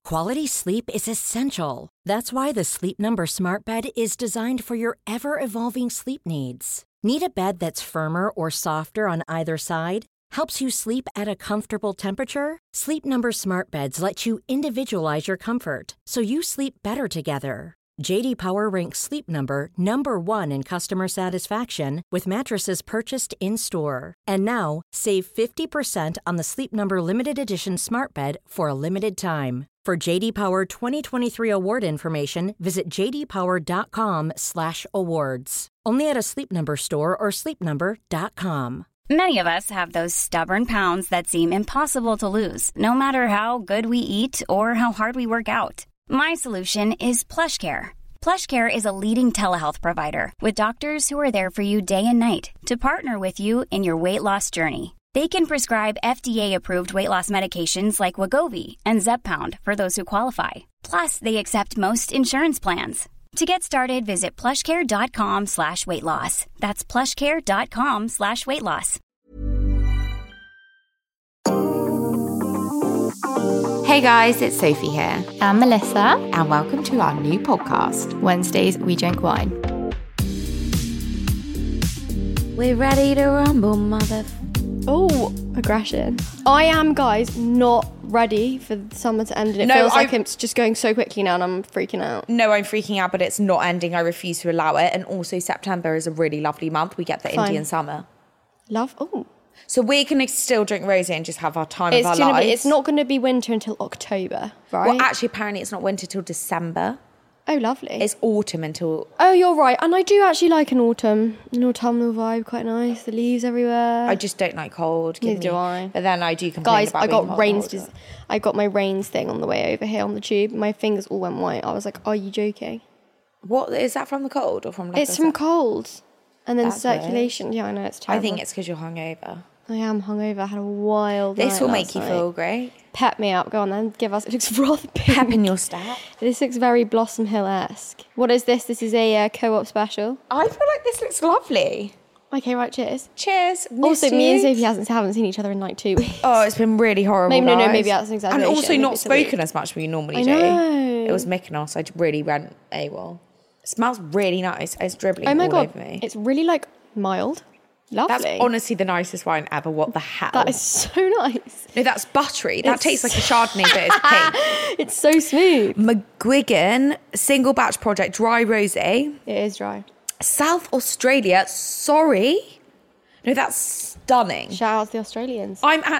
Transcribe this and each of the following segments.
Quality sleep is essential. That's why the Sleep Number Smart Bed is designed for your ever-evolving sleep needs. Need a bed that's firmer or softer on either side? Helps you sleep at a comfortable temperature? Sleep Number Smart Beds let you individualize your comfort so you sleep better together. J.D. Power ranks Sleep Number number 1 in customer satisfaction with mattresses purchased in-store. And now, save 50% on the Sleep Number Limited Edition Smart Bed for a limited time. For J.D. Power 2023 award information, visit jdpower.com/awards. Only at a Sleep Number store or sleepnumber.com. Many of us have those stubborn pounds that seem impossible to lose, no matter how good we eat or how hard we work out. My solution is PlushCare. PlushCare is a leading telehealth provider with doctors who are there for you day and night to partner with you in your weight loss journey. They can prescribe FDA-approved weight loss medications like Wegovy and Zepbound for those who qualify. Plus, they accept most insurance plans. To get started, visit plushcare.com/weightloss. That's plushcare.com/weightloss. Hey guys, it's Sophie here. I'm Melissa. And welcome to our new podcast. Wednesdays, we drink wine. We're ready to rumble, mother... Oh, aggression. I am, guys, not ready for the summer to end. And it feels like it's just going so quickly now and I'm freaking out. No, I'm freaking out, but it's not ending. I refuse to allow it. And also September is a really lovely month. We get the Indian summer. Oh. So we're going to still drink rosé and just have our time of our lives. It's not going to be winter until October, right? Well, actually, apparently it's not winter till December. Oh, lovely. It's autumn until... Oh, you're right. And I do actually like an autumnal vibe, quite nice. The leaves everywhere. I just don't like cold. Neither do I. But then I do complain Guys, about I got being rains. I got my rains thing on the way over here on the tube. My fingers all went white. I was like, are you joking? What, is that from the cold or from... It's from cold. And then That's circulation. weird. Yeah, I know, it's terrible. I think it's because you're hungover. I am hungover. I had a wild This night will make last you night. feel great. Pep me up. Go on then. Give us... It looks rather pink. Pep in your step. This looks very Blossom Hill-esque. What is this? This is a co-op special. I feel like this looks lovely. Okay, right, cheers. Cheers. Also, me and Sophie haven't seen each other in like 2 weeks. Oh, it's been really horrible. Maybe, guys. no, maybe that's an exaggeration. And also Maybe not it's a week. spoken as much as we normally I do. know. It was Mykonos. I really went AWOL. It smells really nice. It's dribbling Oh my all God. over me. It's really like mild. Lovely. That's honestly the nicest wine ever. What the hell? That is so nice. No, that's buttery. That tastes like a Chardonnay, but it's pink. It's so smooth. McGuigan Single Batch Project Dry Rosé. It is dry. South Australia. Sorry. No, that's stunning. Shout out to the Australians.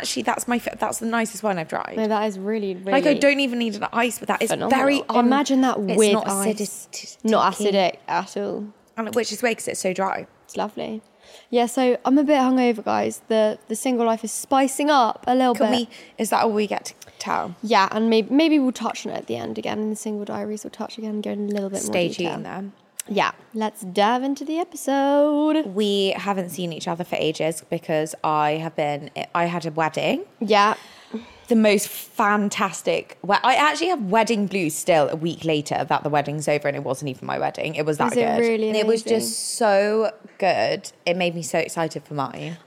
That's the nicest wine I've tried. No, that is really, really... Like, I don't even need an ice, but that is phenomenal. very... Imagine that it's with not ice. acidic. Not acidic at all. And which is weird because it's so dry. It's lovely. Yeah, so I'm a bit hungover, guys. The single life is spicing up a little bit. Is that all we get to tell? Yeah, and maybe we'll touch on it at the end again. In the single diaries, we'll touch again and go in a little bit more Stay detail. tuned then. Yeah, let's dive into the episode. We haven't seen each other for ages because I had a wedding. Yeah. The most fantastic... I actually have wedding blues still a week later that the wedding's over and it wasn't even my wedding. It was that Was good. it really And it was amazing? just so good. It made me so excited for mine.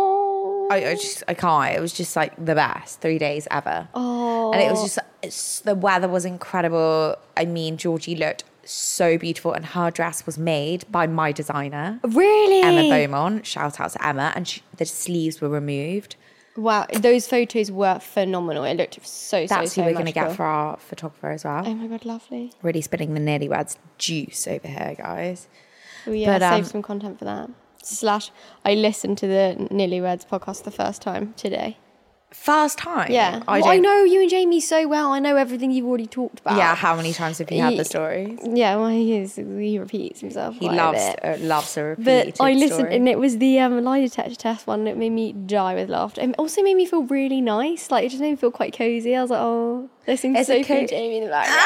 Oh. I can't. It was just like the best 3 days ever. Oh. And it was just... the weather was incredible. I mean, Georgie looked so beautiful and her dress was made by my designer. Really? Emma Beaumont. Shout out to Emma. And the sleeves were removed. Wow, those photos were phenomenal. It looked That's who we're going to magical. get for our photographer as well. Oh my God, lovely. Really spinning the newlyweds juice over here, guys. Oh yeah, But, save some content for that. / I listened to the Newlyweds podcast the first time today. First time? Yeah. I know you and Jamie so well. I know everything you've already talked about. Yeah, how many times have you had the stories? Yeah, well, he repeats himself. He quite a bit. loves a repeated But I listened, story. and it was the lie detector test one that made me die with laughter. It also made me feel really nice. Like, it just made me feel quite cozy. I was like, oh, listening to Sophie and Jamie in the background.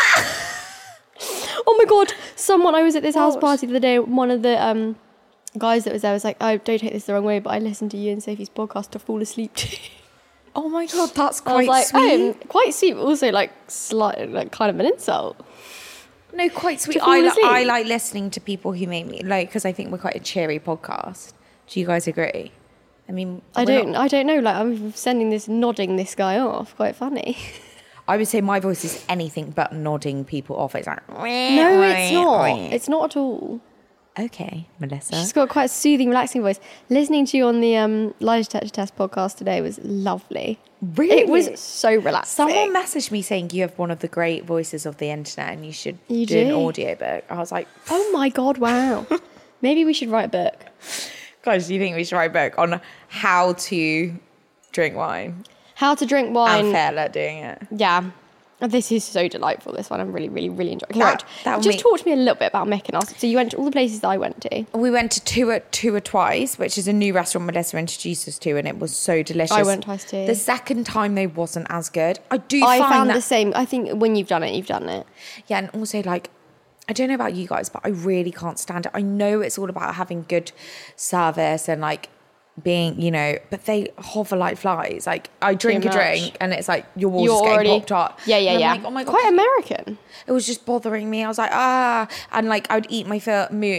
Oh my God, I was at this house party the other day. One of the guys that was there was like, oh, don't take this the wrong way, but I listened to you and Sophie's podcast to fall asleep to. Oh my God, that's I was quite like, sweet. oh, quite sweet, but also like slight, like kind of an insult. No, quite sweet. To fall asleep. I like listening to people who make me, like, because I think we're quite a cheery podcast. Do you guys agree? I mean, I don't know. Like, I'm nodding this guy off. Quite funny. I would say my voice is anything but nodding people off. It's like... No, it's not. It's not at all. Okay, Melissa. She's got quite a soothing, relaxing voice. Listening to you on the Lie Detector Test podcast today was lovely. Really? It was so relaxing. Someone messaged me saying you have one of the great voices of the internet and you should do an audiobook. I was like... Oh my God, wow. Maybe we should write a book. Guys, do you think we should write a book on how to drink wine? How to drink wine. And fail at doing it. Yeah. This is so delightful, this one. I'm really, really, really enjoying it. Just talk to me a little bit about Mykonos. So you went to all the places that I went to. We went to Tua Twice, which is a new restaurant Melissa introduced us to, and it was so delicious. I went twice too. The second time, though, wasn't as good. I found the same. I think when you've done it, you've done it. Yeah, and also, like, I don't know about you guys, but I really can't stand it. I know it's all about having good service and, like, being, you know, but they hover like flies. Like, I drink a drink and it's like your water's getting popped up. Yeah. Like, oh my God. Quite American. It was just bothering me. I was like, and like I would eat my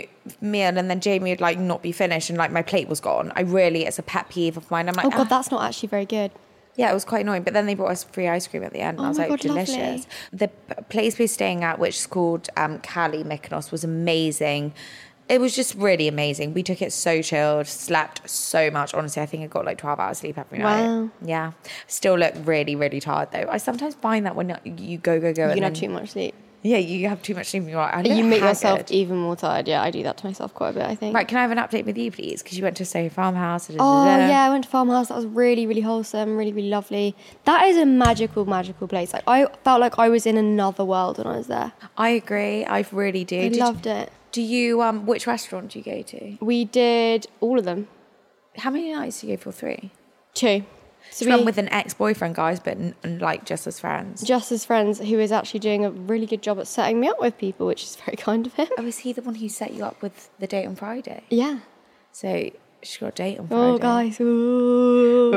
meal and then Jamie would like not be finished and like my plate was gone. It's a pet peeve of mine. I'm like, oh God, that's not actually very good. Yeah, it was quite annoying. But then they brought us free ice cream at the end and I was like, God, delicious. Lovely. The place we were staying at, which is called Cali Mykonos, was amazing. It was just really amazing. We took it so chilled, slept so much. Honestly, I think I got like 12 hours sleep every night. Wow. Yeah. Still look really, really tired though. I sometimes find that when you go. You can have too much sleep. Yeah, you have too much sleep and you're like, you make yourself even more tired. Yeah, I do that to myself quite a bit, I think. Right, can I have an update with you, please? Because you went to Soho Farmhouse. Yeah, I went to Farmhouse. That was really, really wholesome, really, really lovely. That is a magical, magical place. Like, I felt like I was in another world when I was there. I agree. I really do. I loved it. Do you, which restaurant do you go to? We did all of them. How many nights do you go for? 3? 2. So we went with an ex-boyfriend, guys, but like just as friends. Just as friends, who is actually doing a really good job at setting me up with people, which is very kind of him. Oh, is he the one who set you up with the date on Friday? Yeah. So she got a date on Friday. Oh, guys. Ooh.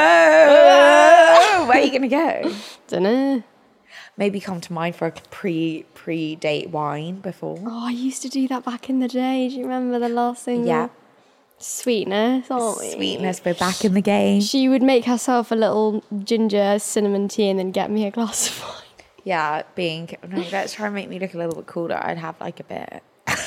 Whoa. Where are you going to go? Dunno. Maybe come to mine for a pre-date wine before. Oh, I used to do that back in the day. Do you remember the last thing? Yeah. Sweetness, aren't we? Sweetness, we're back in the game. She would make herself a little ginger cinnamon tea and then get me a glass of wine. Yeah, let's try and make me look a little bit cooler. I'd have like a bit.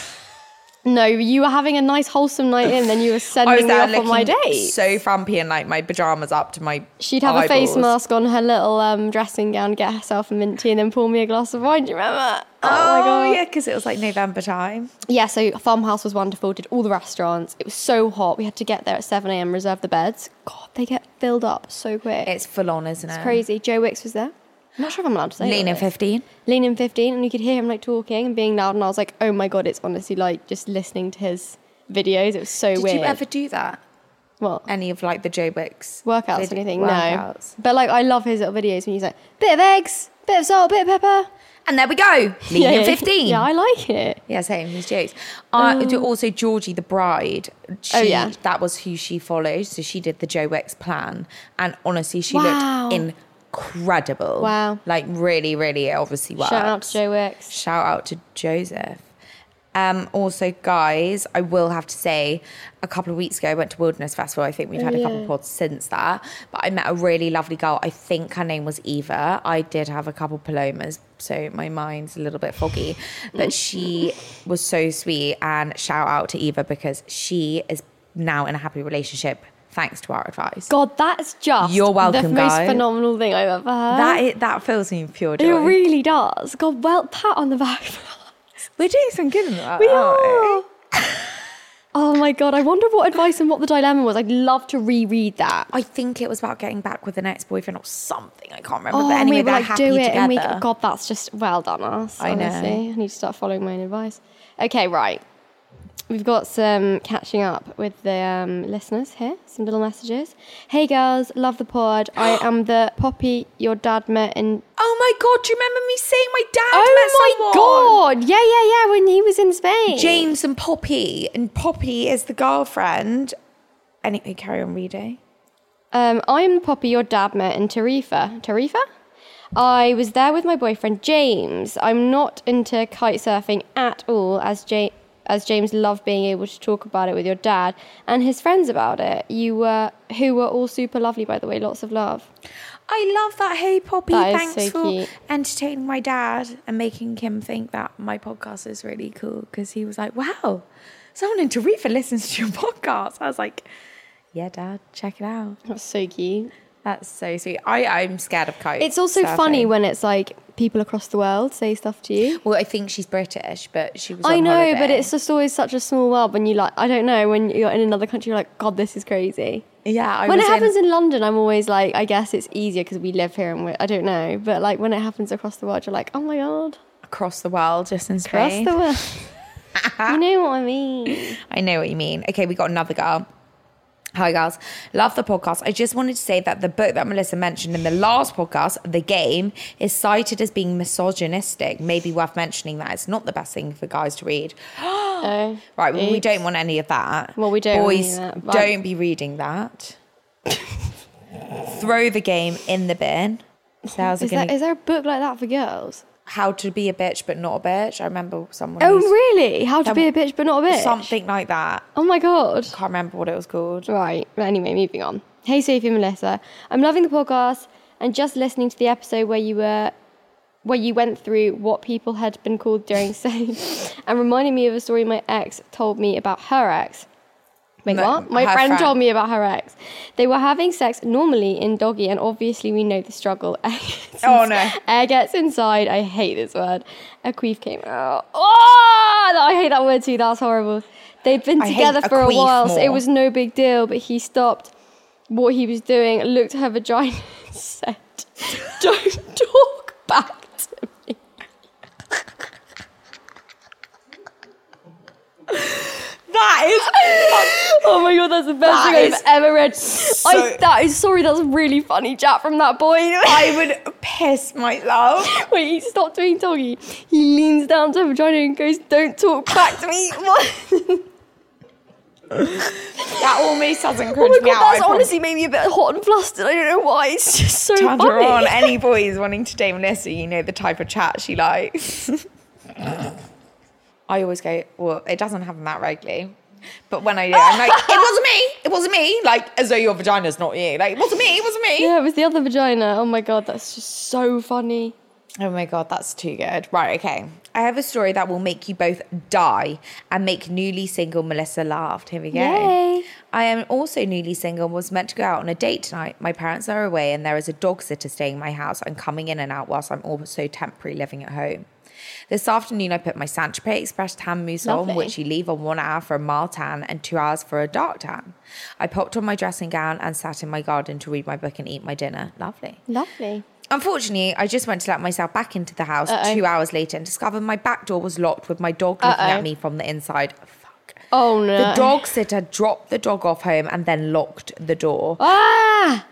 No, you were having a nice wholesome night in, then you were sending me off on my date. So frumpy and like my pajamas up to my She'd have eyeballs. A face mask on, her little dressing gown, get herself a mint tea and then pour me a glass of wine. Do you remember? Oh my God. Yeah, because it was like November time. Yeah, so Farmhouse was wonderful, did all the restaurants. It was so hot. We had to get there at 7 a.m, reserve the beds. God, they get filled up so quick. It's full on, isn't it? It's crazy. Joe Wicks was there. I'm not sure if I'm allowed to say Lean in 15. Lean in 15, and you could hear him like talking and being loud, and I was like, oh my God, it's honestly like just listening to his videos. It was so weird. Did you ever do that? What? Any of like the Joe Wicks workouts or anything? Workouts. No. But like I love his little videos when he's like, bit of eggs, bit of salt, bit of pepper. And there we go. Lean in 15. Yeah, I like it. Yeah, same. His jokes. Also, Georgie, the bride. That was who she followed. So she did the Joe Wicks plan. And honestly, she looked incredible. Wow. Like really, really obviously works. Shout out to Joe Wicks. Shout out to Joseph. Also, guys, I will have to say, a couple of weeks ago, I went to Wilderness Festival. I think we've had a couple of pods since that. But I met a really lovely girl. I think her name was Eva. I did have a couple Palomas, so my mind's a little bit foggy. But she was so sweet. And shout out to Eva because she is now in a happy relationship thanks to our advice. God, that's just You're welcome, the most phenomenal thing I've ever heard. That fills me with pure joy. It really does. God, well, pat on the back. We're doing some good in that. We are. Oh my God, I wonder what advice and what the dilemma was. I'd love to reread that. I think it was about getting back with an ex-boyfriend or something. I can't remember. But anyway, they're happy together. God, that's just well done us. I know. Honestly. I need to start following my own advice. Okay, right. We've got some catching up with the listeners here. Some little messages. Hey girls, love the pod. I am the Poppy your dad met in... Oh my God, do you remember me saying my dad met someone? Oh my God. Yeah, when he was in Spain. James and Poppy. And Poppy is the girlfriend. Anyway, carry on reading. I am the Poppy your dad met in Tarifa. Tarifa? I was there with my boyfriend James. I'm not into kite surfing at all, as James loved being able to talk about it with your dad and his friends about it. Who were all super lovely, by the way. Lots of love. I love that. Hey, Poppy, That is thanks so for cute. entertaining my dad and making him think that my podcast is really cool, because he was like, wow, someone in Tarifa listens to your podcast. I was like, yeah, Dad, check it out. That's so cute. That's so sweet. I'm scared of kites. It's also surfing. funny when it's like people across the world say stuff to you. Well, I think she's British, but she was I on know, holiday. but it's just always such a small world when you like, I don't know, when you're in another country, you're like, God, this is crazy. Yeah, When it happens in London, I'm always like, I guess it's easier because we live here and I don't know. But like when it happens across the world, you're like, oh my God. across the world, just in Across Spain. the world. You know what I mean. I know what you mean. Okay, we got another girl. Hi, girls. Love the podcast. I just wanted to say that the book that Melissa mentioned in the last podcast, The Game, is cited as being misogynistic. Maybe worth mentioning that it's not the best thing for guys to read. Oh, Right, well, we oops. don't want any of that. Well, we don't want Boys, any of that, but- don't be reading that. Throw The Game in the bin. Sales are Is gonna, there a book like that for girls? How to Be a Bitch But Not a Bitch. I remember someone Oh, used really? How to be a bitch but not a bitch? something like that. Oh my God. Can't remember what it was called. Right. But anyway, moving on. Hey, Sophie and Melissa. I'm loving the podcast and just listening to the episode where you went through what people had been called during sex and reminding me of a story my ex told me about her ex. Wait, No, what? My her friend friend. told me about her ex. They were having sex normally in doggy, and obviously we know the struggle. Oh, no. Air gets inside. I hate this word. A queef came out. Oh, I hate that word too. That's horrible. They'd been I hate together a for a queef while, so it more. was no big deal, but he stopped what he was doing, looked at her vagina and said, "Don't talk back to me." That is... Oh my God, that's the best That thing I've is ever read. That's really funny chat from that boy. I would piss myself. Wait, he stopped doing doggy. He leans down to her vagina and goes, "Don't talk back to me." What? That almost doesn't Oh cringe my me God, out. that's honestly made me a bit hot and flustered. I don't know why. It's just so Turned her funny. on. Any boys wanting to date Melissa, you know the type of chat she likes. I always go, well, it doesn't happen that regularly. But when I do, I'm like, it wasn't me. Like, as though your vagina's not you. Like, it wasn't me. Yeah, it was the other vagina. Oh my God, that's just so funny. Oh my God, that's too good. Right, okay. I have a story that will make you both die and make newly single Melissa laugh. Here we go. Yay. I am also newly single and was meant to go out on a date tonight. My parents are away and there is a dog sitter staying in my house and coming in and out whilst I'm also temporarily living at home. This afternoon, I put my Saint-Tropez Express tan mousse on, Lovely. which you leave on 1 hour for a mild tan and 2 hours for a dark tan. I popped on my dressing gown and sat in my garden to read my book and eat my dinner. Lovely. Lovely. Unfortunately, I just went to let myself back into the house Uh-oh. 2 hours later and discovered my back door was locked with my dog looking Uh-oh. at me from the inside. Fuck. Oh no. The dog sitter dropped the dog off home and then locked the door. Ah!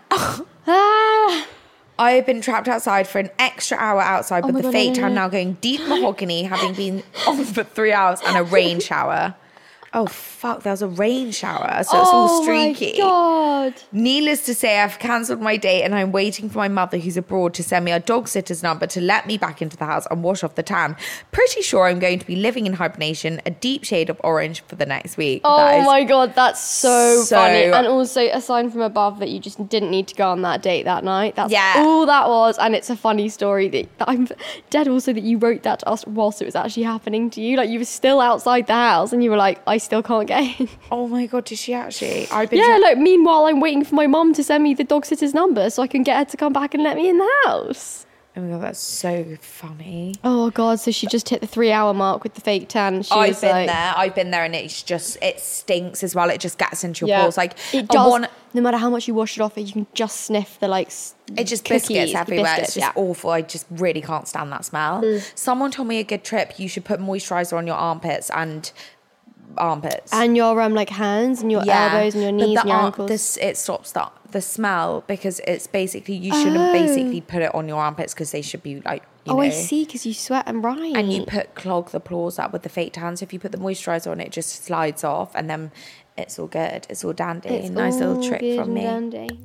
Ah! I have been trapped outside for an extra hour outside with my the God, fake no, no, tan no. now going deep mahogany, having been on for 3 hours and a rain shower. Oh, fuck, there was a rain shower, so it's all streaky. Oh my God. Needless to say, I've cancelled my date and I'm waiting for my mother, who's abroad, to send me a dog sitter's number to let me back into the house and wash off the tan. Pretty sure I'm going to be living in hibernation, a deep shade of orange, for the next week. That Oh is my God, that's so so- funny. And also a sign from above that you just didn't need to go on that date that night. That's Yeah. all that was. And it's a funny story that I'm dead also that you wrote that to us whilst it was actually happening to you. Like you were still outside the house and you were like, I still can't get in. Oh my God, did she actually? I've been Yeah, like meanwhile I'm waiting for my mum to send me the dog sitter's number so I can get her to come back and let me in the house. Oh my God, that's so funny. Oh God, so she just hit the 3 hour mark with the fake tan. She was like, I've been there and it's just, it stinks as well. It just gets into your yeah, pores. Like, it I does. want- No matter how much you wash it off, you can just sniff the like. it just cookies, biscuits the everywhere. biscuits, It's just yeah. awful. I just really can't stand that smell. Someone told me a good trip, you should put moisturizer on your armpits and armpits. And your like hands and your elbows and your knees and your ankles. It stops the smell because it's basically, you shouldn't basically put it on your armpits because they should be like, you know. I see, because you sweat and ride. And you clog the pores up with the fake tan. So if you put the moisturizer on, it just slides off and then it's all good. It's all dandy. It's Nice little all trick good from and me. dandy.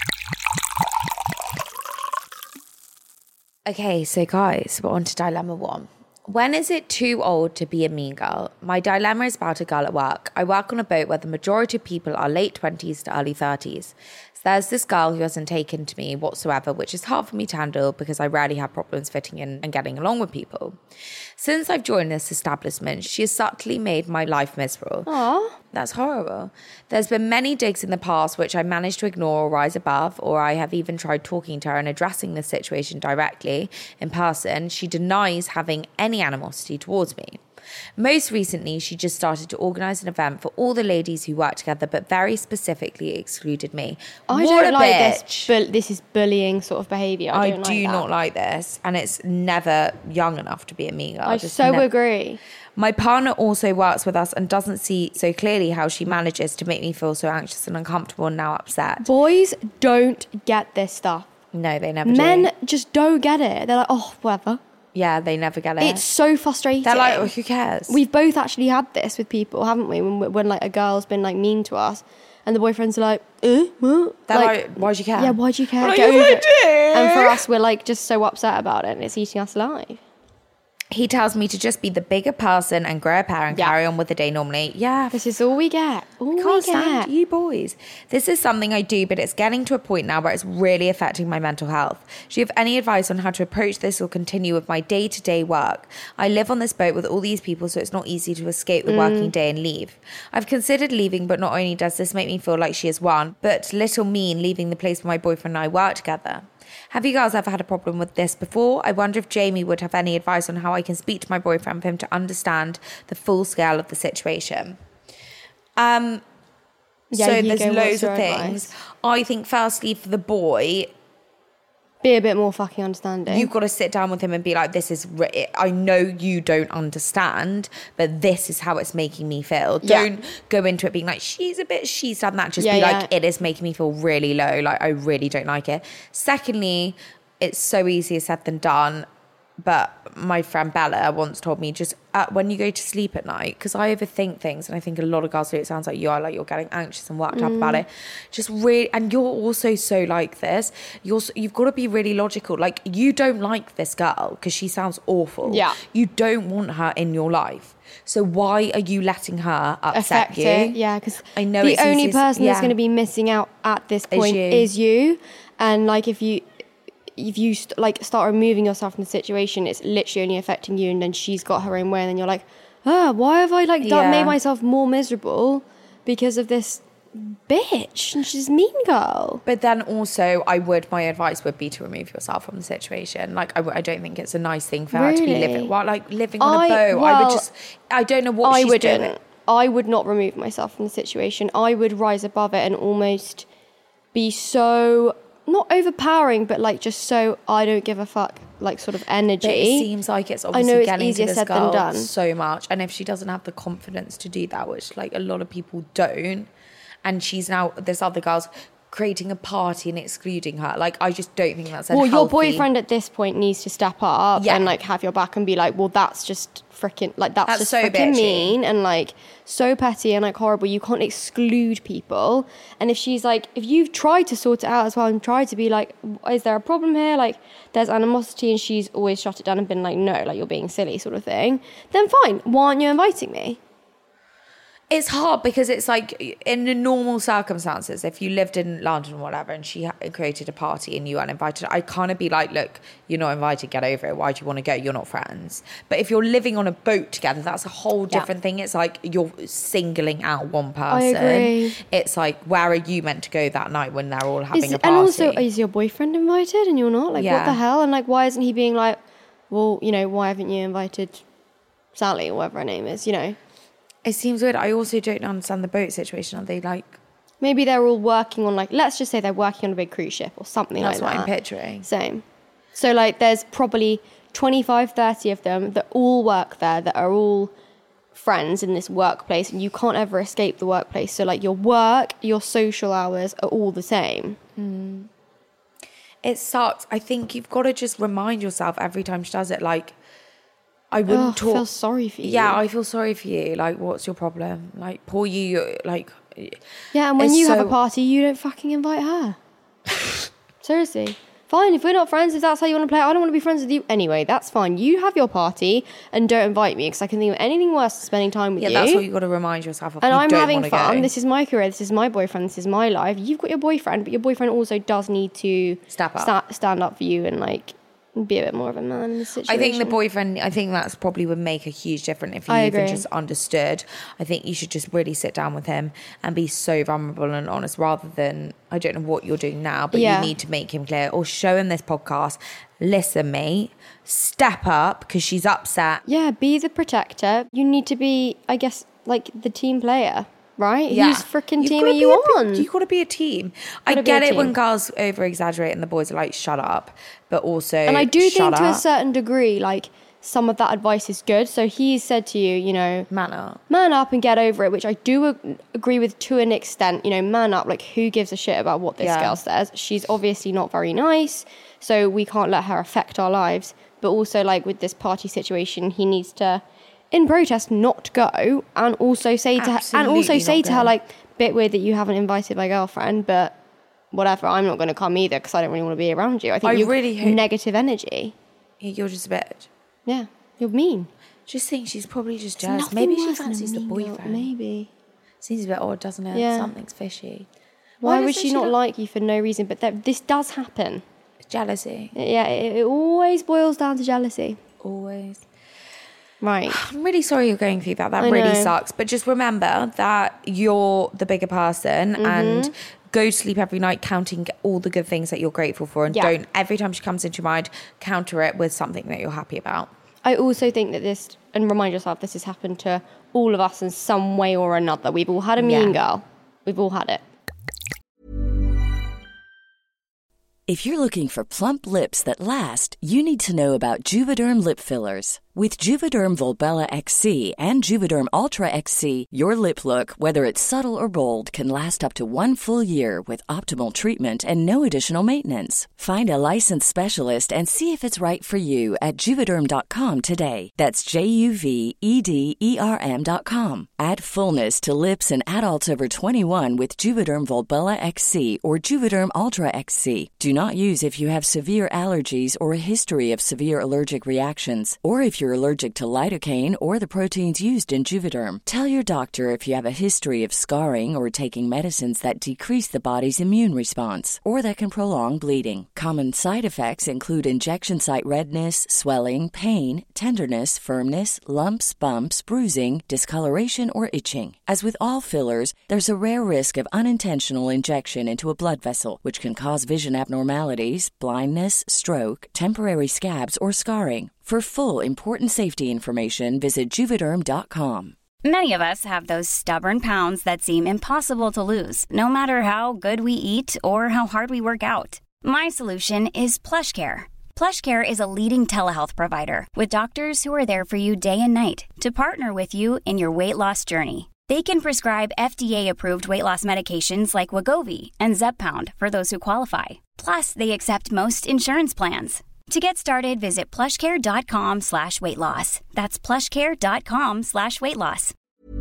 Okay, so guys, we're on to dilemma 1. When is it too old to be a mean girl? My dilemma is about a girl at work. I work on a boat where the majority of people are late 20s to early 30s. There's this girl who hasn't taken to me whatsoever, which is hard for me to handle because I rarely have problems fitting in and getting along with people. Since I've joined this establishment, she has subtly made my life miserable. Aww. That's horrible. There's been many digs in the past which I managed to ignore or rise above, or I have even tried talking to her and addressing the situation directly in person. She denies having any animosity towards me. Most recently, she just started to organise an event for all the ladies who work together, but very specifically excluded me. I What don't a like bitch. this. This is bullying sort of behaviour. I don't do like that. not like this, and it's never young enough to be a mean girl. I so agree. My partner also works with us and doesn't see so clearly how she manages to make me feel so anxious and uncomfortable and now upset. Boys don't get this stuff. No, they never do. Men just don't get it. They're like, oh, whatever. Yeah, they never get it. It's so frustrating. They're like, oh, who cares? We've both actually had this with people, haven't we? When like a girl's been like mean to us, and the boyfriends are like, what? They're like, why'd you care? Yeah, why'd you care? Like, Get over yes, it. I do. And for us, we're like just so upset about it, and it's eating us alive. He tells me to just be the bigger person and grow a pair and carry on with the day normally. Yeah. This is all we get. All we Can't stand get. you boys. This is something I do, but it's getting to a point now where it's really affecting my mental health. Do you have any advice on how to approach this or continue with my day-to-day work? I live on this boat with all these people, so it's not easy to escape the working day and leave. I've considered leaving, but not only does this make me feel like she is one, but little mean leaving the place where my boyfriend and I work together. Have you girls ever had a problem with this before? I wonder if Jamie would have any advice on how I can speak to my boyfriend for him to understand the full scale of the situation. So there's loads of things. Advice? I think firstly for the boy, Be a bit more fucking understanding. you've got to sit down with him and be like, I know you don't understand, but this is how it's making me feel. Yeah. Don't go into it being like, she's done that. Just Yeah, be yeah. like, it is making me feel really low. Like, I really don't like it. Secondly, it's so easier said than done. But my friend Bella once told me, just when you go to sleep at night, because I overthink things, and I think a lot of girls do. It sounds like you are, like you're getting anxious and worked up about it. Just really, and you're also so like this. You've got to be really logical. Like, you don't like this girl because she sounds awful. Yeah. You don't want her in your life. So why are you letting her upset affect you? it. Yeah, because I know the it's only easiest- person that's yeah. going to be missing out at this point you. is you. And like if you start removing yourself from the situation, it's literally only affecting you, and then she's got her own way, and then you're like, why have I made myself more miserable because of this bitch? And she's a mean girl. But then also, my advice would be to remove yourself from the situation. Like, I don't think it's a nice thing for her to be Really? living on a boat. I don't know what she's doing. I would not remove myself from the situation. I would rise above it and almost be so, not overpowering, but like just so I don't give a fuck, like sort of energy. But it seems like it's I obviously know it's getting easier to this said than girl done. so much. And if she doesn't have the confidence to do that, which like a lot of people don't, and she's now, there's other girls creating a party and excluding her. Like, I just don't think that's a Well, healthy... your boyfriend at this point needs to step up Yeah. and like have your back and be like, well, that's just freaking, like that's just so freaking bitchy. mean and like so petty and like horrible. You can't exclude people. And if she's like, if you've tried to sort it out as well and tried to be like, is there a problem here? Like, there's animosity, and she's always shut it down and been like, no, like you're being silly sort of thing, then fine. Why aren't you inviting me? It's hard because it's like, in the normal circumstances, if you lived in London or whatever and she created a party and you weren't invited, I'd kind of be like, look, you're not invited, get over it. Why do you want to go? You're not friends. But if you're living on a boat together, that's a whole different thing. It's like you're singling out one person. I agree. It's like, where are you meant to go that night when they're all having a party? And also, is your boyfriend invited and you're not? Like, what Yeah. the hell? And like, why isn't he being like, well, you know, why haven't you invited Sally or whatever her name is, you know? It seems weird. I also don't understand the boat situation. Are they like... Maybe they're all working on, like, let's just say they're working on a big cruise ship or something That's like that. what I'm picturing. Same. So, like, there's probably 25, 30 of them that all work there, that are all friends in this workplace, and you can't ever escape the workplace. So, like, your work, your social hours are all the same. It sucks. I think you've got to just remind yourself every time she does it, like... I wouldn't talk... I feel sorry for you. Yeah, I feel sorry for you. Like, what's your problem? Like, poor you, like... Yeah, and when it's you have so- a party, you don't fucking invite her. Seriously. Fine, if we're not friends, if that's how you want to play, I don't want to be friends with you anyway. That's fine. You have your party and don't invite me, because I can think of anything worse than spending time with you. Yeah, that's what you got to remind yourself of. And you I'm don't having wanna fun. go. This is my career. This is my boyfriend. This is my life. You've got your boyfriend, but your boyfriend also does need to Step up. stand up for you and like be a bit more of a man in this situation. I think the boyfriend, I think that's probably would make a huge difference if you I even agree. just understood. I think you should just really sit down with him and be so vulnerable and honest, rather than, I don't know what you're doing now, but Yeah. you need to make him clear or show him this podcast. Listen, mate, step up because she's upset. Yeah, be the protector. You need to be, I guess, like the team player, right? Yeah. Whose freaking You've team gotta are you be on? You've got to be a team. I Gotta be a get it when team. girls over exaggerate and the boys are like, shut up. But also, And I do think shut to a up. certain degree, like some of that advice is good. So he's said to you, you know, Man up. man up and get over it, which I do agree with to an extent. You know, man up, like who gives a shit about what this Yeah. girl says? She's obviously not very nice, so we can't let her affect our lives. But also, like with this party situation, he needs to, in protest, not go, and also say to her, Absolutely not go. like, bit weird that you haven't invited my girlfriend, but whatever, I'm not going to come either because I don't really want to be around you. I think I you're really hope- negative energy. You're just a bit. Yeah, you're mean. Just think she's probably just jealous. Nothing Maybe she worse than a fancies the mean girl, boyfriend. Maybe. Seems a bit odd, doesn't it? Yeah. Something's fishy. Why would doesn't she not like you for no reason? But this does happen. Jealousy. Yeah, it always boils down to jealousy. Always. Right. I'm really sorry you're going through that. That I really know. sucks. But just remember that you're the bigger person Mm-hmm. and go to sleep every night counting all the good things that you're grateful for. And Yeah. don't, every time she comes into your mind, counter it with something that you're happy about. I also think that this, and remind yourself, this has happened to all of us in some way or another. We've all had a mean girl. We've all had it. If you're looking for plump lips that last, you need to know about Juvederm lip fillers. With Juvederm Volbella XC and Juvederm Ultra XC, your lip look, whether it's subtle or bold, can last up to 1 full year with optimal treatment and no additional maintenance. Find a licensed specialist and see if it's right for you at Juvederm.com today. That's JUVEDERM.com. Add fullness to lips in adults over 21 with Juvederm Volbella XC or Juvederm Ultra XC. Do not use if you have severe allergies or a history of severe allergic reactions, or if you're allergic to lidocaine or the proteins used in Juvederm. Tell your doctor if you have a history of scarring or taking medicines that decrease the body's immune response or that can prolong bleeding. Common side effects include injection site redness, swelling, pain, tenderness, firmness, lumps, bumps, bruising, discoloration, or itching. As with all fillers, there's a rare risk of unintentional injection into a blood vessel, which can cause vision abnormalities, blindness, stroke, temporary scabs, or scarring. For full important safety information, visit Juvederm.com. Many of us have those stubborn pounds that seem impossible to lose, no matter how good we eat or how hard we work out. My solution is PlushCare. PlushCare is a leading telehealth provider with doctors who are there for you day and night to partner with you in your weight loss journey. They can prescribe FDA-approved weight loss medications like Wegovy and Zepbound for those who qualify. Plus, they accept most insurance plans. To get started, visit plushcare.com/weightloss. That's plushcare.com/weightloss.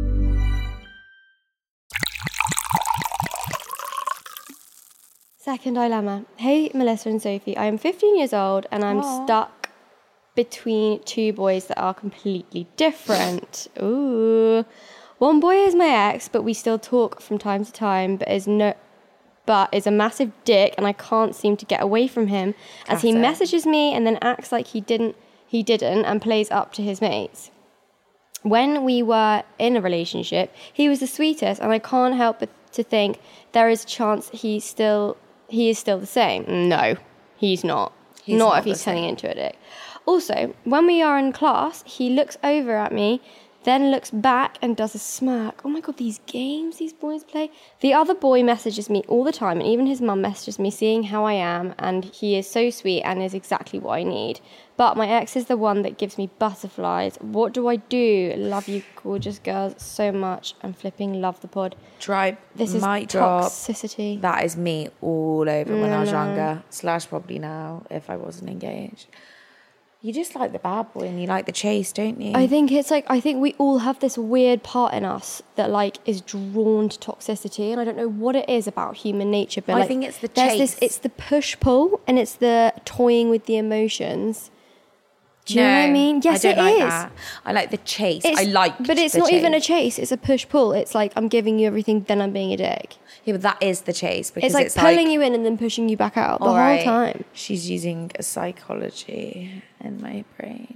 Second dilemma. Hey, Melissa and Sophie. I am 15 years old and I'm stuck between two boys that are completely different. Ooh. One boy is my ex, but we still talk from time to time, but is a massive dick and I can't seem to get away from him as he Classic. messages me and then acts like he didn't and plays up to his mates. When we were in a relationship, he was the sweetest and I can't help but to think there is a chance he is still the same. No, he's not. He's not not if he's the turning same. into a dick. Also, when we are in class, he looks over at me, then looks back and does a smirk. Oh my God, these games these boys play. The other boy messages me all the time, and even his mum messages me seeing how I am, and he is so sweet and is exactly what I need. But my ex is the one that gives me butterflies. What do I do? Love you, gorgeous girls, so much. I'm flipping love the pod. Tribe, This is mic drop. toxicity. That is me all over when I was No. younger, / probably now if I wasn't engaged. You just like the bad boy and you like the chase, don't you? I think it's like, I think we all have this weird part in us that like is drawn to toxicity, and I don't know what it is about human nature, but I like, think it's the there's chase. it's the push-pull, and it's the toying with the emotions. Do you know what I mean? Yes, I don't it like is. that. I like the chase. But it's not even a chase. It's a push-pull. It's like, I'm giving you everything, then I'm being a dick. Yeah, but that is the chase. Because It's like pulling you in and then pushing you back out the whole time. She's using a psychology in my brain.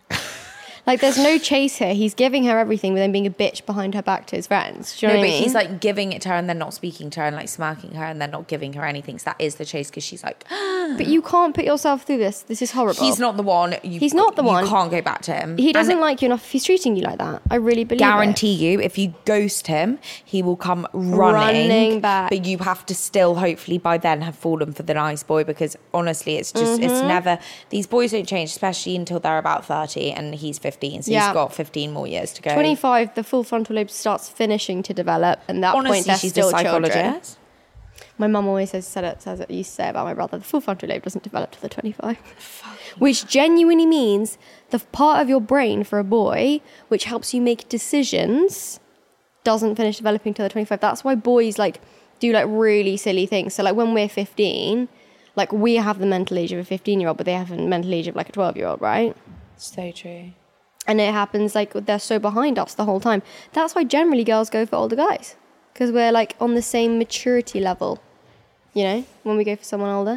Like, there's no chase here. He's giving her everything, but then being a bitch behind her back to his friends. Do you know what I mean? He's like giving it to her and then not speaking to her and like smirking her and then not giving her anything. So that is the chase, because she's like, But you can't put yourself through this. This is horrible. he's not the one. He's not the one. You can't go back to him. He doesn't like you enough if he's treating you like that. I really believe Guarantee you, if you ghost him, he will come running back. But you have to still, hopefully, by then have fallen for the nice boy, because honestly, it's just, it's never, these boys don't change, especially until they're about 30 and he's 15. So he's got 15 more years to go. 25, the full frontal lobe starts finishing to develop, and that Honestly, point they're she's still a psychologist. children. My mum always says it used to say about my brother, the full frontal lobe doesn't develop till the 25. Which genuinely means the part of your brain for a boy, which helps you make decisions, doesn't finish developing till the 25. That's why boys like do like really silly things. So like when we're 15, like we have the mental age of a 15-year-old, but they have the mental age of like a 12-year-old, right? So true. And it happens like they're so behind us the whole time. That's why generally girls go for older guys, because we're like on the same maturity level, you know, when we go for someone older.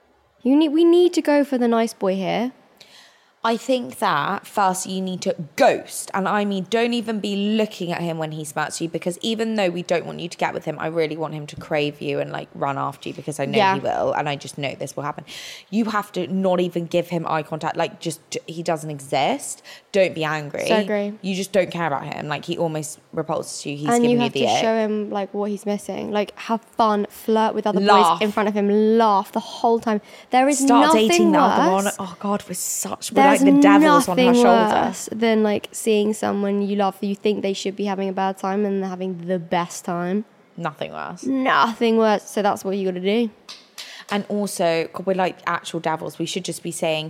We need to go for the nice boy here. I think that first you need to ghost, and I mean don't even be looking at him when he smirks you, because even though we don't want you to get with him, I really want him to crave you and like run after you, because I know he will, and I just know this will happen. You have to not even give him eye contact, like just he doesn't exist. Don't be angry. So agree. You just don't care about him. Like he almost repulses you. He's and giving you have you the to ick. show him like what he's missing. Like have fun, flirt with other Laugh. boys in front of him, laugh the whole time. There is Start nothing dating the other one. worse. Oh God, we're There's like the devils on her nothing shoulder. worse than like seeing someone you love, you think they should be having a bad time, and they're having the best time. Nothing worse. Nothing worse. So that's what you got to do. And also, we're like actual devils. We should just be saying,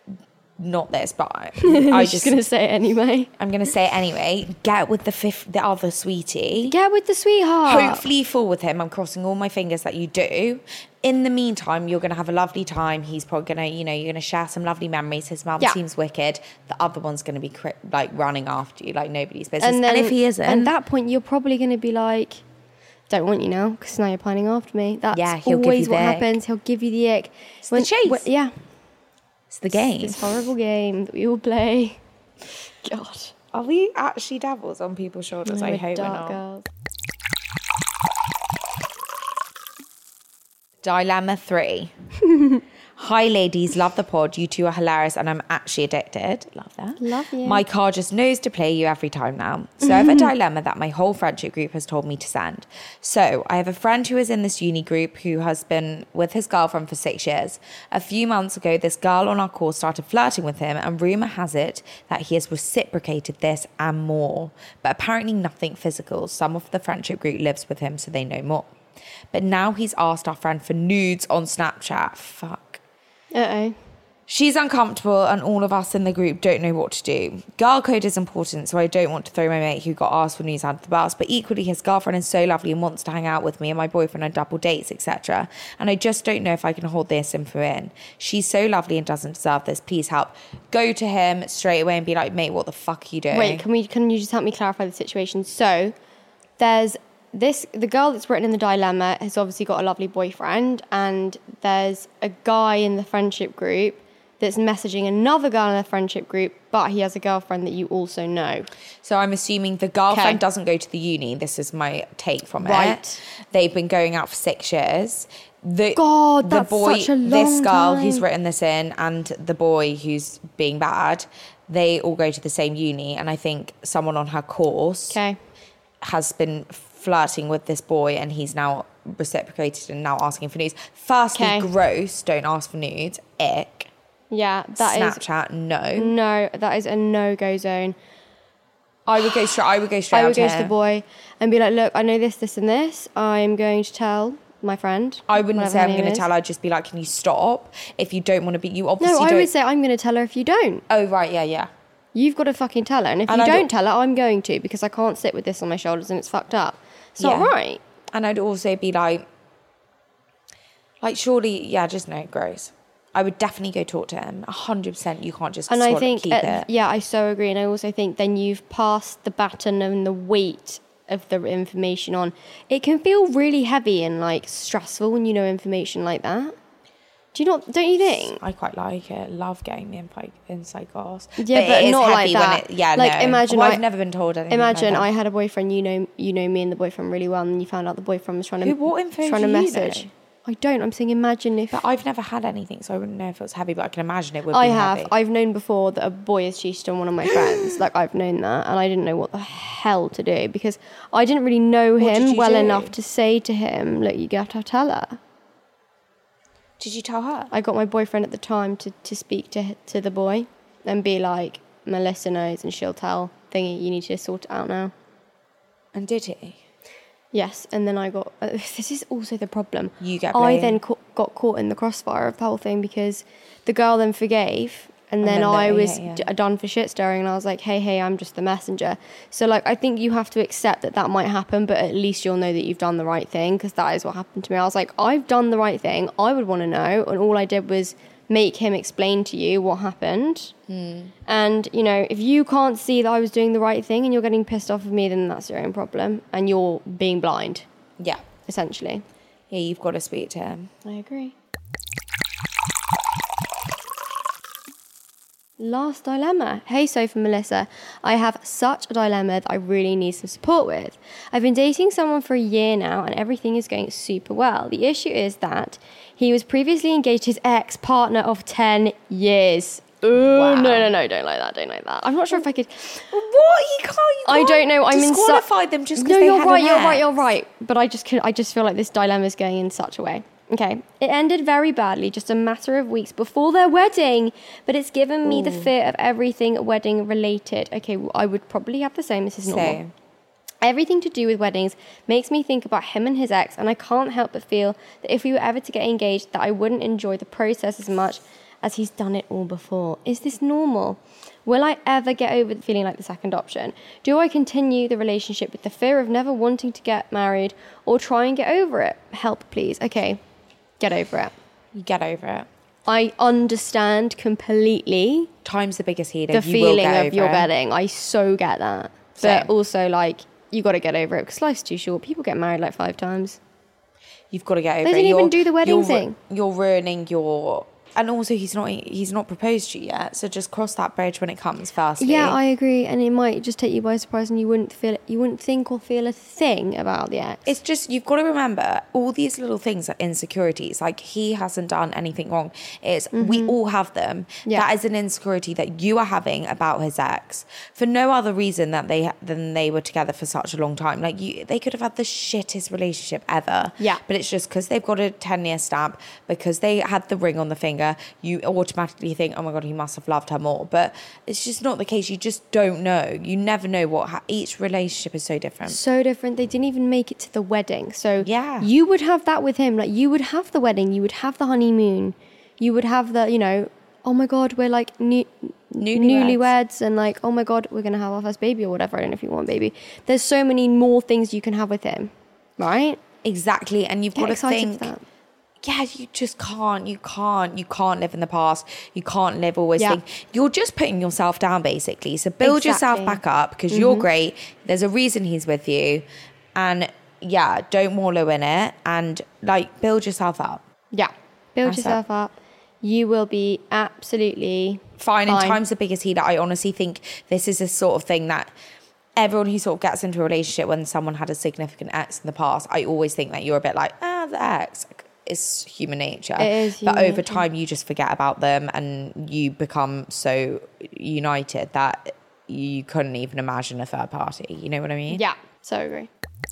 not this, but I'm just gonna say it anyway. I'm gonna say it anyway. Get with the other sweetie. Get with the sweetheart. Hopefully you fall with him. I'm crossing all my fingers that you do. In the meantime, you're gonna have a lovely time. He's probably gonna, you're gonna share some lovely memories. His mum seems wicked. The other one's gonna be like running after you like nobody's business. And if he isn't, at that point you're probably gonna be like, don't want you now, because now you're pining after me. That's he'll always give you what the ick. happens. He'll give you the ick. It's the chase. Yeah. It's the game. This horrible game that we all play. God. Are we actually devils on people's shoulders? I hope we're dark not. girls. Dilemma 3. Hi ladies, love the pod. You two are hilarious and I'm actually addicted. Love that. Love you. My car just knows to play you every time now. So I have a dilemma that my whole friendship group has told me to send. So I have a friend who is in this uni group who has been with his girlfriend for 6 years. A few months ago, this girl on our course started flirting with him, and rumour has it that he has reciprocated this and more. But apparently nothing physical. Some of the friendship group lives with him, so they know more. But now he's asked our friend for nudes on Snapchat. Fuck. Uh-oh. She's uncomfortable and all of us in the group don't know what to do. Girl code is important, so I don't want to throw my mate who got asked for nudes under the bus, but equally his girlfriend is so lovely and wants to hang out with me and my boyfriend on double dates, etc. And I just don't know if I can hold this info in. She's so lovely and doesn't deserve this. Please help. Go to him straight away and be like, mate, what the fuck are you doing? Wait, can you just help me clarify the situation? So there's the girl that's written in the dilemma has obviously got a lovely boyfriend, and there's a guy in the friendship group that's messaging another girl in the friendship group, but he has a girlfriend that you also know. So I'm assuming the girlfriend doesn't go to the uni. This is my take from Right. it. They've been going out for 6 years. The That's boy, such a long this girl time. who's written this in, and the boy who's being bad, they all go to the same uni. And I think someone on her course has been flirting with this boy, and he's now reciprocated and now asking for nudes. Firstly, gross. Don't ask for nudes. Ick. Yeah, that is Snapchat. No. No, that is a no-go zone. I would go straight. I out would go to to the boy and be like, look, I know this, and this. I'm going to tell my friend. I wouldn't whatever say her I'm name going to is. tell her. I'd just be like, can you stop? If you don't want to be, you obviously No, don't. I would say I'm going to tell her if you don't. Oh, right, yeah. You've got to fucking tell her. And if And you I don't tell her, I'm going to, because I can't sit with this on my shoulders and it's fucked up. It's not right. And I'd also be like, surely, yeah, just no, gross. I would definitely go talk to him. 100%. You can't just And I think, keep it. yeah, I so agree. And I also think then you've passed the baton and the weight of the information on. It can feel really heavy and like stressful when you know information like that. Don't you think? I quite like it. Love getting the inside goss. Yeah, but it is not heavy like that. Like, no. imagine I've never been told anything. Imagine like that. I had a boyfriend. You know me and the boyfriend really well, and you found out the boyfriend was trying to What info trying do to you message. know? I don't. I'm saying imagine if. But I've never had anything, so I wouldn't know if it was heavy. But I can imagine it would. I be have. Heavy. I've known before that a boy has cheated on one of my friends. Like, I've known that, and I didn't know what the hell to do because I didn't really know What did him you well do? enough to say to him, "Look, you have to tell her." Did you tell her? I got my boyfriend at the time to speak to the boy and be like, Melissa knows and she'll tell thingy, you need to sort it out now. And did he? Yes, and then I got... this is also the problem. You get I blamed. then got caught in the crossfire of the whole thing because the girl then forgave and then I was done for shit stirring and I was like, hey, I'm just the messenger. So, like, I think you have to accept that might happen, but at least you'll know that you've done the right thing because that is what happened to me. I was like, I've done the right thing. I would want to know. And all I did was make him explain to you what happened. And, you know, if you can't see that I was doing the right thing and you're getting pissed off of me, then that's your own problem. And you're being blind. Yeah. Essentially. Yeah, you've got to speak to him. I agree. Last dilemma. Hey, Sophie and Melissa. I have such a dilemma that I really need some support with. I've been dating someone for a year now and everything is going super well. The issue is that he was previously engaged to his ex-partner of 10 years. Wow. No, don't like that. I'm not sure if I could... What? You can't I don't know. I'm in disqualify them just because No, they you're had right. an ex. But I just feel like this dilemma is going in such a way. Okay, it ended very badly, just a matter of weeks before their wedding, but it's given me the fear of everything wedding related. Okay, well, I would probably have the same. This is normal. Same. Everything to do with weddings makes me think about him and his ex, and I can't help but feel that if we were ever to get engaged, that I wouldn't enjoy the process as much as he's done it all before. Is this normal? Will I ever get over feeling like the second option? Do I continue the relationship with the fear of never wanting to get married or try and get over it? Help, please. Okay, get over it. You get over it. I understand completely Time's the biggest healer. the You will feeling get of over your it. wedding. I so get that. Same. But also, like, you got to get over it because life's too short. People get married like 5 times. You've got to get over They it. didn't even do the wedding you're, thing. You're ruining your... And also, he's not proposed to you yet, so just cross that bridge when it comes. Firstly, Yeah, I agree, and it might just take you by surprise, and you wouldn't think or feel a thing about the ex. It's just, you've got to remember, all these little things are insecurities. Like, he hasn't done anything wrong. It's we all have them. Yeah. That is an insecurity that you are having about his ex for no other reason than they were together for such a long time. Like, they could have had the shittest relationship ever. Yeah. But it's just because they've got a 10-year stamp, because they had the ring on the finger, you automatically think, oh my God, he must have loved her more. But it's just not the case. You just don't know. You never know what each relationship is so different. So different. They didn't even make it to the wedding. So Yeah. you would have that with him. Like, you would have the wedding, you would have the honeymoon, you would have the, you know, oh my God, we're like newlyweds, and like, oh my God, we're gonna have our first baby or whatever. I don't know if you want a baby. There's so many more things you can have with him, right? Exactly. And you've got to excited think, for that. yeah, you just can't. You can't live in the past. You can't live always Yeah. think. You're just putting yourself down, basically. So build yourself Exactly. back up, because you're great. There's a reason he's with you. And yeah, don't wallow in it, and like, build yourself up. Yeah. Build That's yourself up. You will be absolutely Fine. And time's the biggest healer. I honestly think this is a sort of thing that everyone who sort of gets into a relationship when someone had a significant ex in the past, I always think that you're a bit like, the ex. It's human nature. It is human but over nature. time, you just forget about them, and you become so united that you couldn't even imagine a third party. You know what I mean? Yeah. So agree.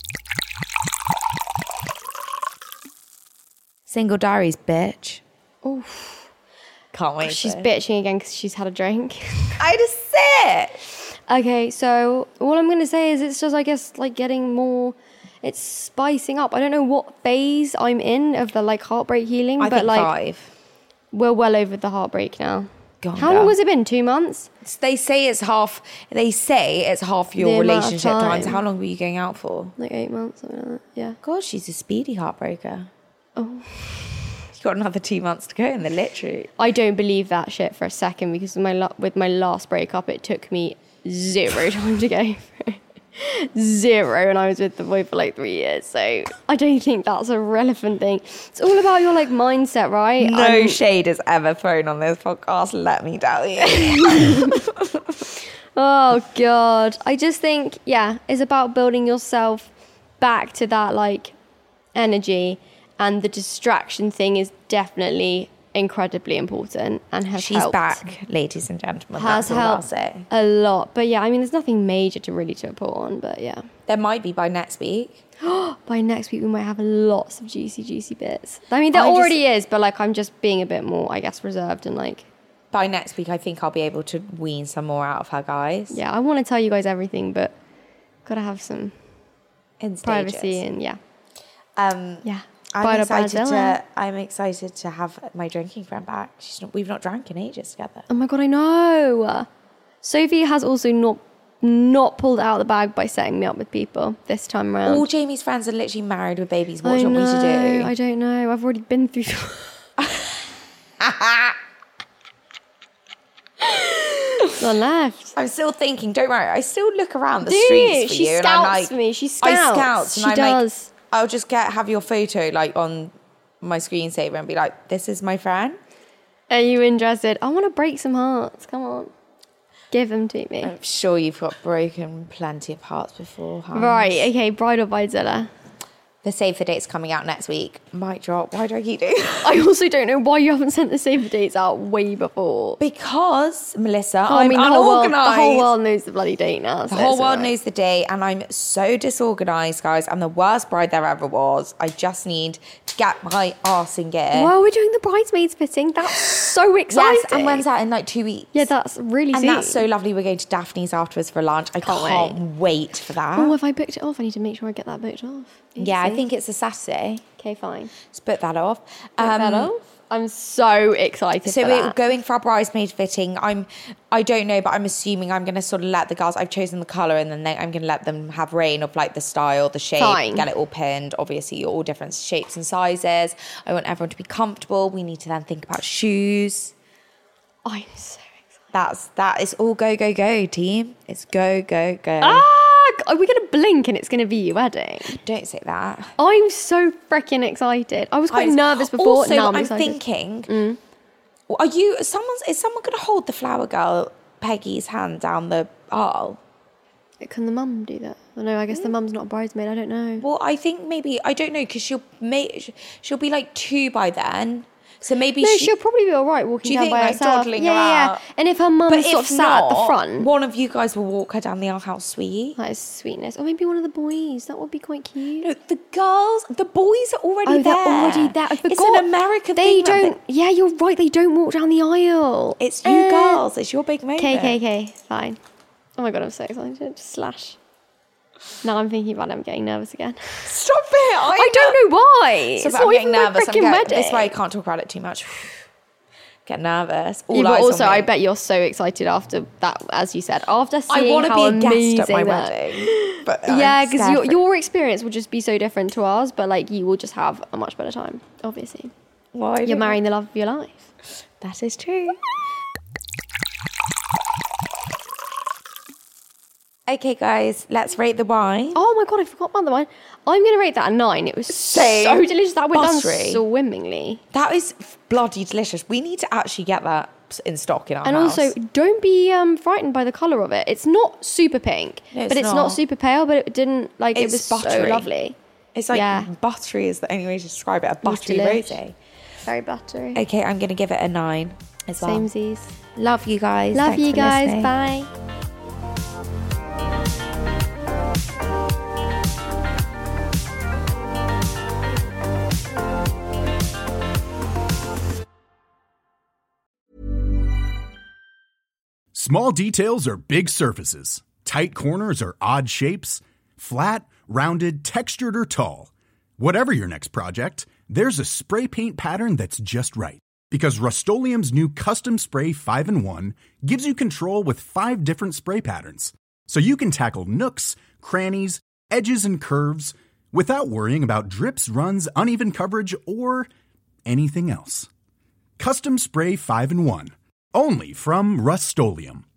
Single diaries, bitch. Oof. Can't wait. She's for it. bitching again because she's had a drink. I just say it. Okay, so all I'm going to say is it's just, I guess, like getting more... It's spicing up. I don't know what phase I'm in of the like heartbreak healing, I but think like 5. we're well over the heartbreak now. God, How long has it been? 2 months? They say it's half your The amount of relationship time. So time. how long were you going out for? Like 8 months, something like that. Yeah. God, she's a speedy heartbreaker. Oh. You've got another 2 months to go in the literary. I don't believe that shit for a second because with my last breakup, it took me 0 time to go through. 0, and I was with the boy for like 3 years. So I don't think that's a relevant thing. It's all about your like mindset, right? No shade is ever thrown on this podcast, let me tell you. Oh God. I just think, yeah, it's about building yourself back to that like energy, and the distraction thing is definitely incredibly important and has She's helped. back, ladies and gentlemen. Has That's all I'll helped say. a lot. But yeah, I mean, there's nothing major to report on, but yeah. There might be by next week. By next week, we might have lots of juicy bits. I mean, there I just- already is, but like, I'm just being a bit more, I guess, reserved and like, By next week, I think I'll be able to wean some more out of her, guys. yeah, I want to tell you guys everything, but gotta have some In stages. privacy and yeah. Yeah. I'm excited to have my drinking friend back. We've not drank in ages together. Oh my God, I know. Sophie has also not pulled out of the bag by setting me up with people this time around. All Jamie's friends are literally married with babies. What do you want me to do? I don't know. I've already been through. One left. I'm still thinking, don't worry, I still look around the Do streets you? for She you. And I'm scouts like, for me. She I scouts. scouts. And She I'm does. like, I'll just have your photo like on my screensaver and be like, this is my friend. Are you interested? I want to break some hearts. Come on. Give them to me. I'm sure you've got broken plenty of hearts before. Hans. Right, okay, Bride or Bridezilla. The Save the Date's coming out next week. Mic drop. Why do I keep doing that? I also don't know why you haven't sent the save the dates out way before. Because, Melissa, I I'm mean, unorganised. the whole world knows the bloody date now. The whole world knows the date, and I'm so disorganised, guys. I'm the worst bride there ever was. I just need to get my arse in gear. Well, we're doing the bridesmaids fitting. That's so exciting. Yes, and when's that? In like 2 weeks. Yeah, that's really And soon. that's so lovely. We're going to Daphne's afterwards for lunch. I can't wait for that. Oh, if I booked it off, I need to make sure I get that booked off. Yeah, I Easy. think it's a Saturday. Okay, fine. Let's put that off. Book that off. I'm so excited So for we're that. going for our bridesmaid fitting. I don't know, but I'm assuming I'm going to sort of let the girls, I've chosen the colour, and then I'm going to let them have reign of like the style, the shape, Fine. get it all pinned. Obviously, you're all different shapes and sizes. I want everyone to be comfortable. We need to then think about shoes. I'm so excited. That is all go, team. It's go, go. Are we going to blink and it's going to be your wedding? Don't say that. I'm so freaking excited. I was quite nervous before. Also, now I'm I'm excited. thinking, is someone going to hold the flower girl Peggy's hand down the aisle? Can the mum do that? Oh, no, I guess the mum's not a bridesmaid. I don't know. Well, I think maybe, I don't know, because she'll be like 2 by then. So maybe No, she'll probably be all right walking Do you down think, by like, herself. dawdling Yeah. about? And if her mum's sort of sat at the front, one of you guys will walk her down the aisle. How sweet. that is sweetness. Or maybe one of the boys. That would be quite cute. No, the boys are already there. They're already there. I forgot. It's an American They thing. don't. Yeah, you're right. They don't walk down the aisle. It's you girls. It's your big moment. Okay. Fine. Oh my God, I'm so excited. Slash. Now I'm thinking about it. I'm getting nervous again. Stop it. I don't know why. So It's I'm not getting even my nervous. freaking wedding. That's why I can't talk about it too much. Get nervous. All Yeah, but eyes on also, me. I bet you're so excited after that, as you said, after seeing I want to how be a amazing guest at my that- wedding. But Yeah, I'm because scared for your experience will just be so different to ours, but like you will just have a much better time. Obviously, Why you're marrying the love of your life. That is true. Okay, guys, let's rate the wine. Oh my God, I forgot about the wine. I'm going to rate that a 9. It was Same. so delicious. That went down Buttery. swimmingly. That is bloody delicious. We need to actually get that in stock in our And house. also, don't be frightened by the colour of it. It's not super pink, No, but it's not super pale, but it didn't, like, it It's was so buttery. lovely. It's like Yeah. buttery is the only way to describe it. A buttery delish. rosé. Very buttery. Okay, I'm going to give it a 9 as well. Samesies. Love you guys. Love Thanks you for guys. listening. Bye. Small details are big surfaces. Tight corners are odd shapes. Flat, rounded, textured, or tall. Whatever your next project, there's a spray paint pattern that's just right. Because Rust-Oleum's new Custom Spray 5-in-1 gives you control with 5 different spray patterns. So you can tackle nooks, crannies, edges, and curves without worrying about drips, runs, uneven coverage, or anything else. Custom Spray 5-in-1. Only from Rust-Oleum.